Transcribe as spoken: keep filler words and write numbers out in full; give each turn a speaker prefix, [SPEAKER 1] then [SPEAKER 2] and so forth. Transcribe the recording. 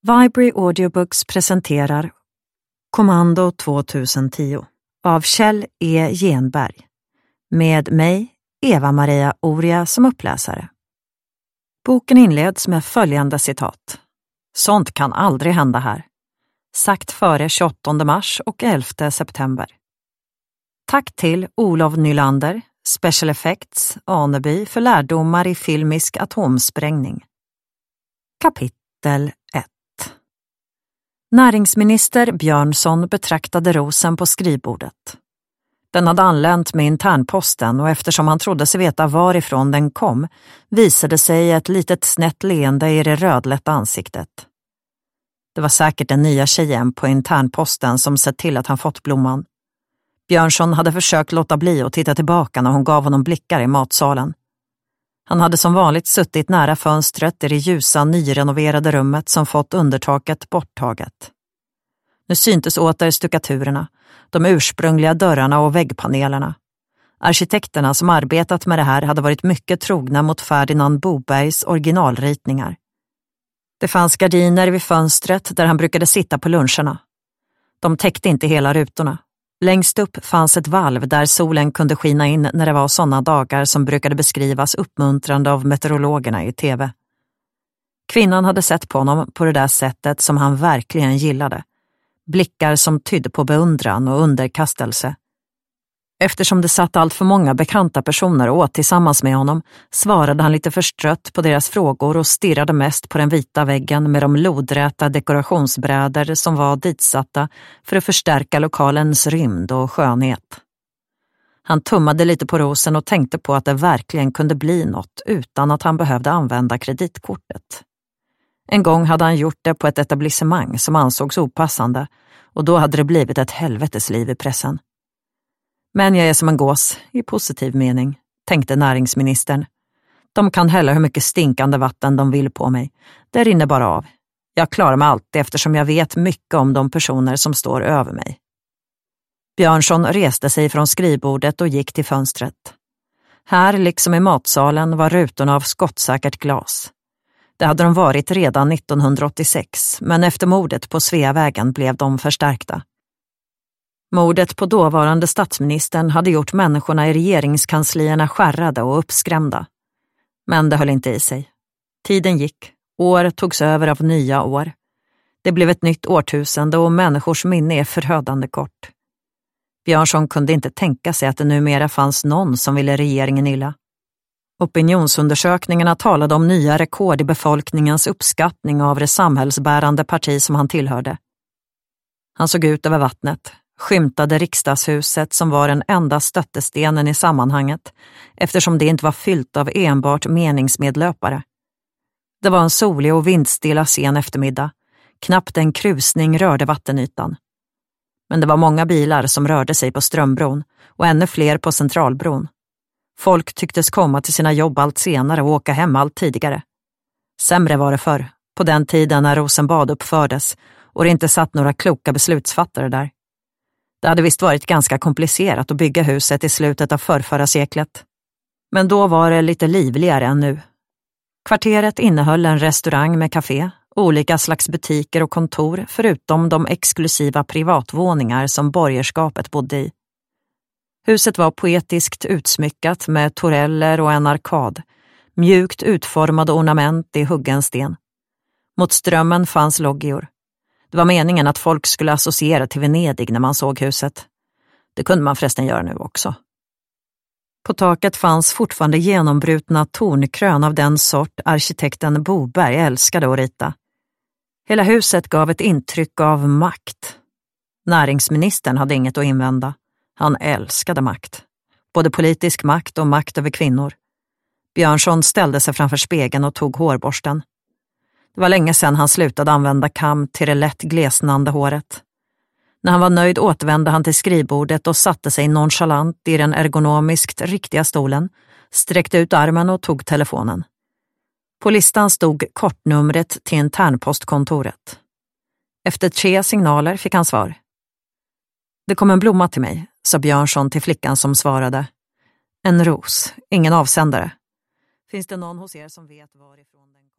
[SPEAKER 1] Vibrary Audiobooks presenterar Kommando tjugohundratio av Kjell E. Genberg med mig, Eva-Maria Oria, som uppläsare. Boken inleds med följande citat. Sånt kan aldrig hända här. Sagt före tjugoåttonde mars och elfte september. Tack till Olof Nylander, Special Effects, Aneby för lärdomar i filmisk atomsprängning. Kapitel ett. Näringsminister Björnsson betraktade rosen på skrivbordet. Den hade anlänt med internposten och eftersom han trodde sig veta varifrån den kom visade sig ett litet snett leende i det rödlätta ansiktet. Det var säkert den nya tjejen på internposten som sett till att han fått blomman. Björnsson hade försökt låta bli och titta tillbaka när hon gav honom blickar i matsalen. Han hade som vanligt suttit nära fönstret i det ljusa nyrenoverade rummet som fått undertaket borttaget. Nu syntes åter stukaturerna, de ursprungliga dörrarna och väggpanelerna. Arkitekterna som arbetat med det här hade varit mycket trogna mot Ferdinand Bobergs originalritningar. Det fanns gardiner vid fönstret där han brukade sitta på luncherna. De täckte inte hela rutorna. Längst upp fanns ett valv där solen kunde skina in när det var sådana dagar som brukade beskrivas uppmuntrande av meteorologerna i tv. Kvinnan hade sett på honom på det där sättet som han verkligen gillade. Blickar som tydde på beundran och underkastelse. Eftersom det satt allt för många bekanta personer åt tillsammans med honom svarade han lite förstrött på deras frågor och stirrade mest på den vita väggen med de lodräta dekorationsbrädor som var ditsatta för att förstärka lokalens rymd och skönhet. Han tummade lite på rosen och tänkte på att det verkligen kunde bli något utan att han behövde använda kreditkortet. En gång hade han gjort det på ett etablissemang som ansågs opassande och då hade det blivit ett helvetesliv i pressen. Men jag är som en gås, i positiv mening, tänkte näringsministern. De kan hälla hur mycket stinkande vatten de vill på mig. Det rinner bara av. Jag klarar mig alltid eftersom jag vet mycket om de personer som står över mig. Björnsson reste sig från skrivbordet och gick till fönstret. Här, liksom i matsalen, var rutorna av skottsäkert glas. Det hade de varit redan nittonhundraåttiosex, men efter mordet på Sveavägen blev de förstärkta. Mordet på dåvarande statsministern hade gjort människorna i regeringskanslierna skärrade och uppskrämda. Men det höll inte i sig. Tiden gick, år togs över av nya år. Det blev ett nytt årtusende och människors minne är förödande kort. Björnsson kunde inte tänka sig att det numera fanns någon som ville regeringen illa. Opinionsundersökningarna talade om nya rekord i befolkningens uppskattning av det samhällsbärande parti som han tillhörde. Han såg ut över vattnet. Skymtade riksdagshuset som var den enda stöttestenen i sammanhanget eftersom det inte var fyllt av enbart meningsmedlöpare. Det var en solig och vindstilla sen eftermiddag. Knappt en krusning rörde vattenytan. Men det var många bilar som rörde sig på Strömbron och ännu fler på Centralbron. Folk tycktes komma till sina jobb allt senare och åka hem allt tidigare. Sämre var det förr, på den tiden när Rosenbad uppfördes och det inte satt några kloka beslutsfattare där. Det hade visst varit ganska komplicerat att bygga huset i slutet av förrförra seklet. Men då var det lite livligare än nu. Kvarteret innehöll en restaurang med café, olika slags butiker och kontor förutom de exklusiva privatvåningar som borgerskapet bodde i. Huset var poetiskt utsmyckat med toreller och en arkad, mjukt utformade ornament i huggen sten. Mot strömmen fanns loggior. Det var meningen att folk skulle associera till Venedig när man såg huset. Det kunde man förresten göra nu också. På taket fanns fortfarande genombrutna tornkrön av den sort arkitekten Boberg älskade att rita. Hela huset gav ett intryck av makt. Näringsministern hade inget att invända. Han älskade makt. Både politisk makt och makt över kvinnor. Björnsson ställde sig framför spegeln och tog hårborsten. Det var länge sedan han slutade använda kam till det lätt glesnande håret. När han var nöjd återvände han till skrivbordet och satte sig nonchalant i den ergonomiskt riktiga stolen, sträckte ut armen och tog telefonen. På listan stod kortnumret till internpostkontoret. Efter tre signaler fick han svar. Det kom en blomma till mig, sa Björnsson till flickan som svarade. En ros, ingen avsändare. Finns det någon hos er som vet varifrån den